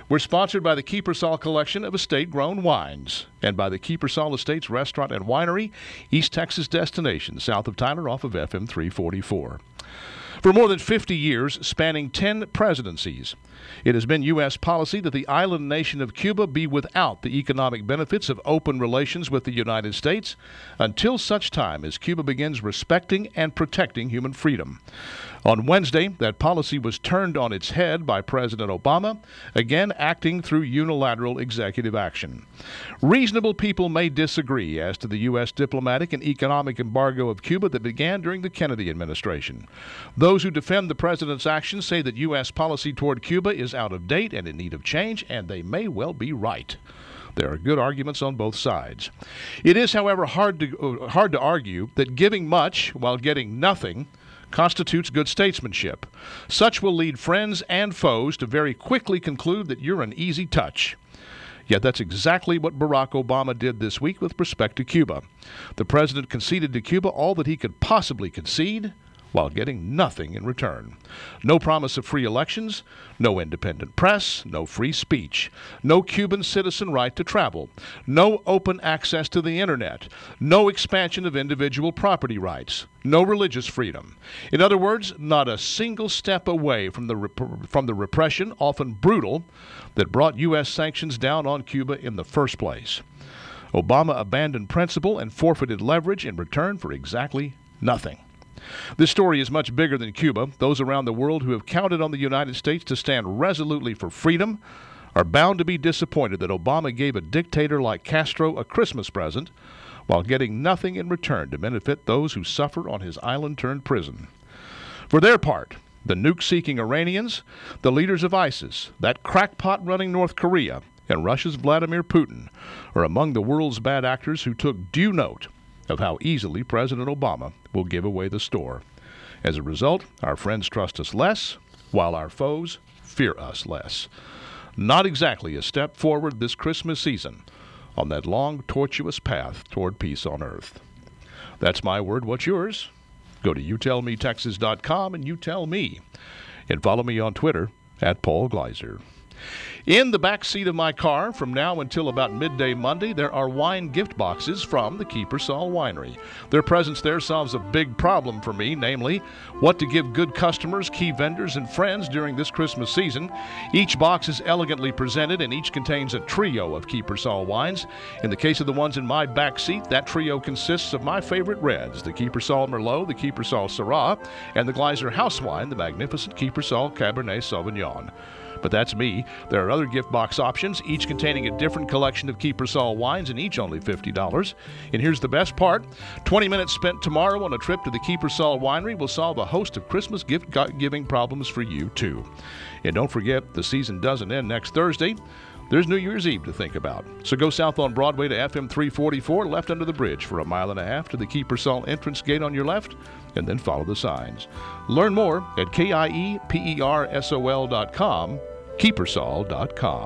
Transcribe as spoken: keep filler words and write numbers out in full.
We're sponsored by the Kiepersol Collection of estate-grown wines and by the Kiepersol Estates Restaurant and Winery, East Texas destination, south of Tyler off of F M three forty-four. For more than fifty years, spanning ten presidencies, it has been U S policy that the island nation of Cuba be without the economic benefits of open relations with the United States until such time as Cuba begins respecting and protecting human freedom. On Wednesday, that policy was turned on its head by President Obama, again acting through unilateral executive action. Reasonable people may disagree as to the U S diplomatic and economic embargo of Cuba that began during the Kennedy administration. Those who defend the president's actions say that U S policy toward Cuba is out of date and in need of change, and they may well be right. There are good arguments on both sides. It is, however, hard to, uh, hard to argue that giving much while getting nothing constitutes good statesmanship. Such will lead friends and foes to very quickly conclude that you're an easy touch. Yet that's exactly what Barack Obama did this week with respect to Cuba. The president conceded to Cuba all that he could possibly concede while getting nothing in return. No promise of free elections, no independent press, no free speech, no Cuban citizen right to travel, no open access to the internet, no expansion of individual property rights, no religious freedom. In other words, not a single step away from the rep- from the repression, often brutal, that brought U S sanctions down on Cuba in the first place. Obama abandoned principle and forfeited leverage in return for exactly nothing. This story is much bigger than Cuba. Those around the world who have counted on the United States to stand resolutely for freedom are bound to be disappointed that Obama gave a dictator like Castro a Christmas present while getting nothing in return to benefit those who suffer on his island-turned-prison. For their part, the nuke-seeking Iranians, the leaders of ISIS, that crackpot-running North Korea, and Russia's Vladimir Putin are among the world's bad actors who took due note of how easily President Obama will give away the store. As a result, our friends trust us less, while our foes fear us less. Not exactly a step forward this Christmas season on that long, tortuous path toward peace on earth. That's my word. What's yours? Go to you tell me texas dot com and you tell me. And follow me on Twitter at Paul Gleiser. In the back seat of my car, from now until about midday Monday, there are wine gift boxes from the Kiepersol Winery. Their presence there solves a big problem for me, namely, what to give good customers, key vendors, and friends during this Christmas season. Each box is elegantly presented, and each contains a trio of Kiepersol wines. In the case of the ones in my back seat, that trio consists of my favorite reds, the Kiepersol Merlot, the Kiepersol Syrah, and the Gleiser House Wine, the magnificent Kiepersol Cabernet Sauvignon. But that's me. There are other gift box options, each containing a different collection of Kiepersol wines and each only fifty dollars. And here's the best part. twenty minutes spent tomorrow on a trip to the Kiepersol Winery will solve a host of Christmas gift-giving problems for you, too. And don't forget, the season doesn't end next Thursday. There's New Year's Eve to think about. So go south on Broadway to F M three forty-four, left under the bridge for a mile and a half to the Kiepersol entrance gate on your left, and then follow the signs. Learn more at K I E P E R S O L dot com, Kiepersol dot com.